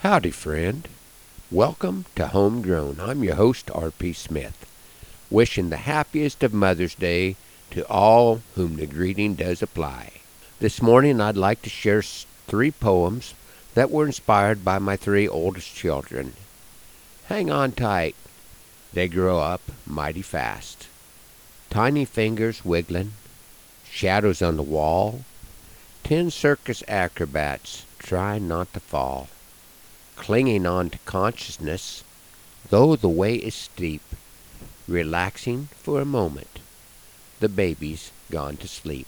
Howdy, friend. Welcome to Homegrown. I'm your host, R.P. Smith, wishing the happiest of Mother's Day to all whom the greeting does apply. This morning, I'd like to share 3 poems that were inspired by my 3 oldest children. Hang on tight. They grow up mighty fast. Tiny fingers wiggling, shadows on the wall, 10 circus acrobats trying not to fall. Clinging on to consciousness, though the way is steep, relaxing for a moment, the baby's gone to sleep.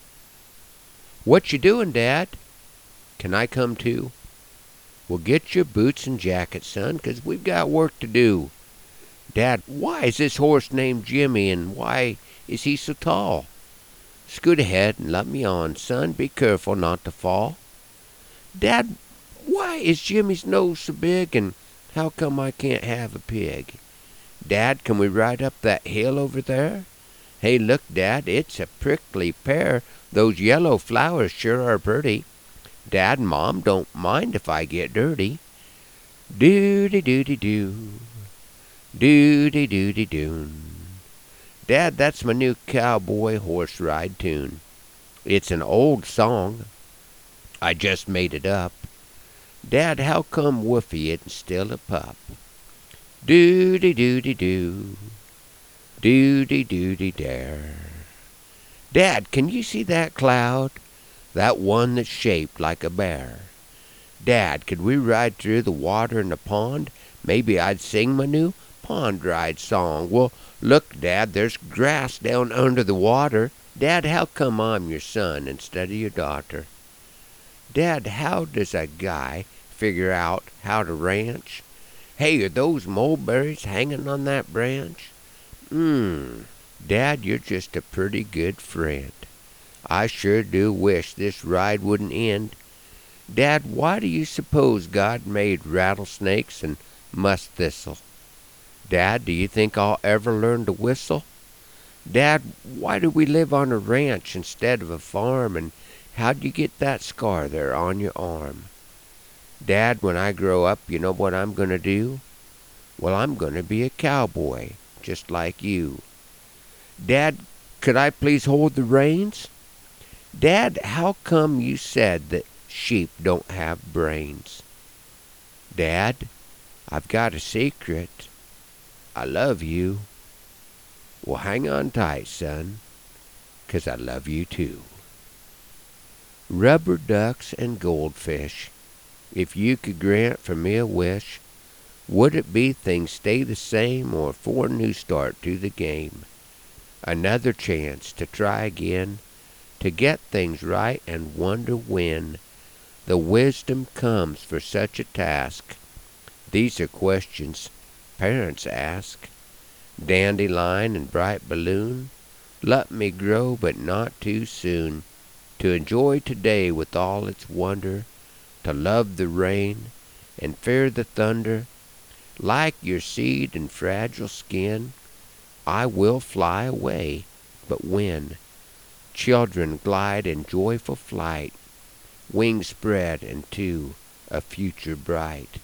What you doing, Dad? Can I come too? Well, get your boots and jacket, son, 'cause we've got work to do. Dad, why is this horse named Jimmy, and why is he so tall? Scoot ahead and let me on, son. Be careful not to fall. Dad, why is Jimmy's nose so big, and how come I can't have a pig? Dad, can we ride up that hill over there? Hey, look, Dad, it's a prickly pear. Those yellow flowers sure are pretty. Dad and Mom don't mind if I get dirty. Doo-dee-doo-dee-doo. Doo-dee-doo-dee-doo. Dad, that's my new cowboy horse ride tune. It's an old song. I just made it up. Dad, how come Woofy isn't still a pup? Doo-dee-doo-dee-doo. Doo-dee-doo-dee-dare. Dad, can you see that cloud? That one that's shaped like a bear. Dad, could we ride through the water in the pond? Maybe I'd sing my new pond ride song. Well, look, Dad, there's grass down under the water. Dad, how come I'm your son instead of your daughter? Dad, how does a guy figure out how to ranch? Hey, are those mulberries hanging on that branch? Dad, you're just a pretty good friend. I sure do wish this ride wouldn't end. Dad, why do you suppose God made rattlesnakes and musk thistle? Dad, do you think I'll ever learn to whistle? Dad, why do we live on a ranch instead of a farm, and how'd you get that scar there on your arm? Dad, when I grow up, you know what I'm going to do? Well, I'm going to be a cowboy, just like you. Dad, could I please hold the reins? Dad, how come you said that sheep don't have brains? Dad, I've got a secret. I love you. Well, hang on tight, son, 'cause I love you too. Rubber ducks and goldfish, if you could grant for me a wish, would it be things stay the same, or for a new start to the game? Another chance to try again, to get things right and wonder when the wisdom comes for such a task. These are questions parents ask. Dandelion and bright balloon, let me grow but not too soon, to enjoy today with all its wonder, to love the rain and fear the thunder. Like your seed and fragile skin, I will fly away, but when? Children glide in joyful flight, wings spread into a future bright.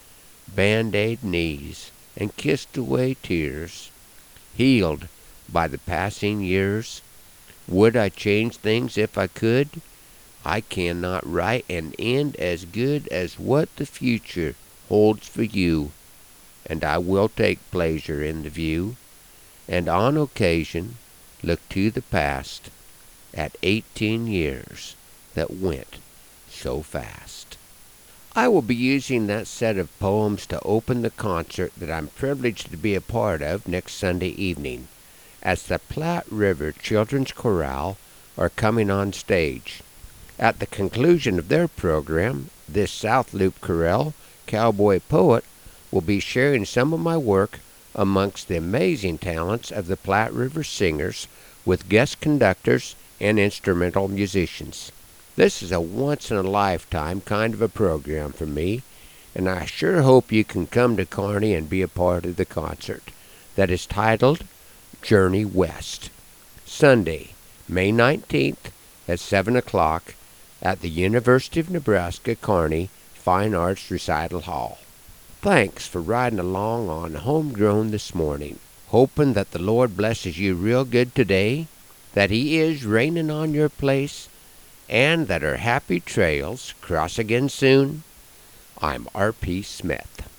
Band-aid knees and kissed away tears, healed by the passing years. Would I change things if I could? I cannot write an end as good as what the future holds for you, and I will take pleasure in the view, and on occasion look to the past at 18 years that went so fast. I will be using that set of poems to open the concert that I'm privileged to be a part of next Sunday evening, as the Platte River Children's Chorale are coming on stage. At the conclusion of their program, this South Loop Chorale cowboy poet will be sharing some of my work amongst the amazing talents of the Platte River Singers with guest conductors and instrumental musicians. This is a once-in-a-lifetime kind of a program for me, and I sure hope you can come to Kearney and be a part of the concert that is titled Journey West. Sunday, May 19th at 7 o'clock at the University of Nebraska, Kearney Fine Arts Recital Hall. Thanks for riding along on Homegrown this morning. Hoping that the Lord blesses you real good today, that He is raining on your place, and that our happy trails cross again soon. I'm R.P. Smith.